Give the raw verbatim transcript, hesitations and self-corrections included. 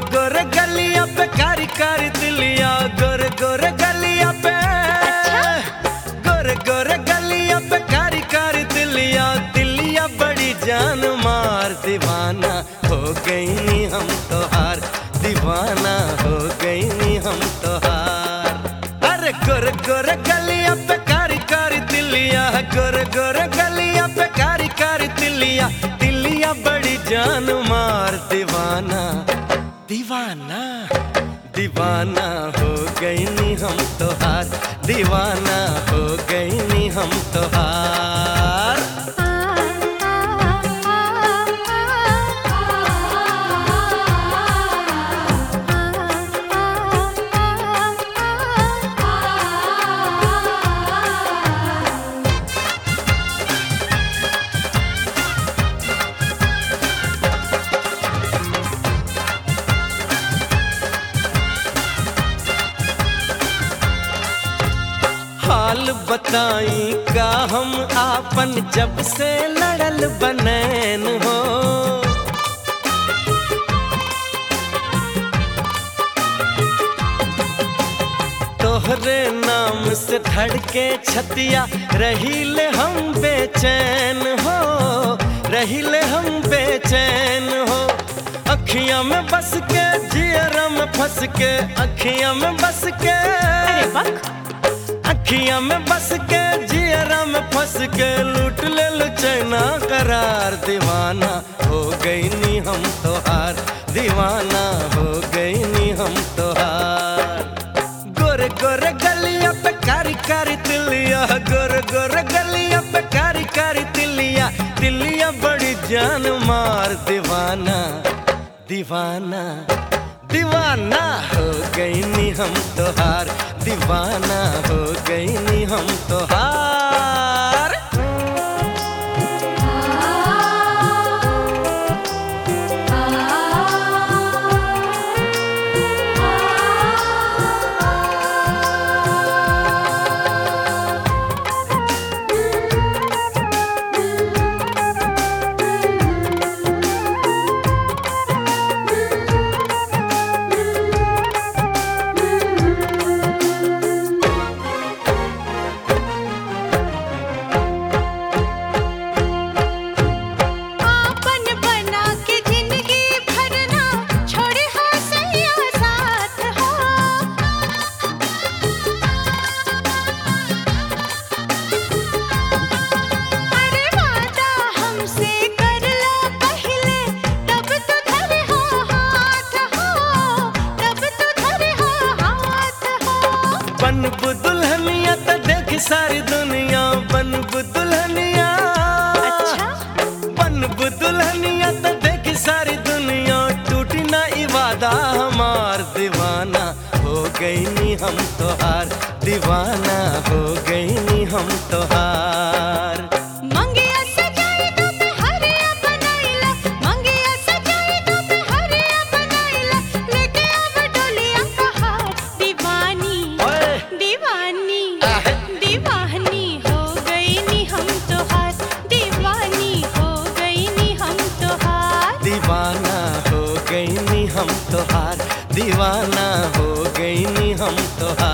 गोरे गलिया पे कारी कारी तिलिया, गोरे गोरे गलिया पे, गोरे गोरे गलिया पे कारी कारी तिलिया, तिलिया बड़ी जान मार। दीवाना हो गई नी हम तो हार, दीवाना हो गई नी हम तो हार। अरे गोरे गोरे गलिया पे कारी कारी तिलिया, गोरे गोरे गलिया पे कारी कारी तिलिया, तिलिया बड़ी जान मार। दीवाना दीवाना दीवाना हो गई नी हम तो हार, दीवाना हो गई नी हम तो हार। हाल बताई का हम आपन जब से लड़ल बनैन हो, तोहरे नाम से धड़के छतिया, रहीले हम बेचैन हो, रहीले हम बेचैन हो। अखियां में बस के जियरा में फंस के, अखियां में बस के, अखियां में बस के जियरा में फंस के, लूट ले लो चैना करार। दीवाना हो गई नी हम तो हार, दीवाना हो गई नी हम तो हार। गोरे गोरे गलिया पे कारी कारी तिलिया, गोरे गोरे गलिया पे कारी कारी तिलिया, तिलिया बड़ी जान मार। दीवाना दीवाना दीवाना हो गई नी हम तो हार, दीवाना हो गई नी हम तो हार। बनब दुल्हनिया तो देख सारी दुनिया, बनब दुल्हनिया, अच्छा बनब दुल्हनिया तो देख सारी दुनिया, टूटी ना इवादा हमार। दीवाना हो गई नी हम तो हार, दीवाना हो गई नी हम तो हार। दीवाना हो गई नी हम तो हार, दीवाना हो गई नी हम तो हार।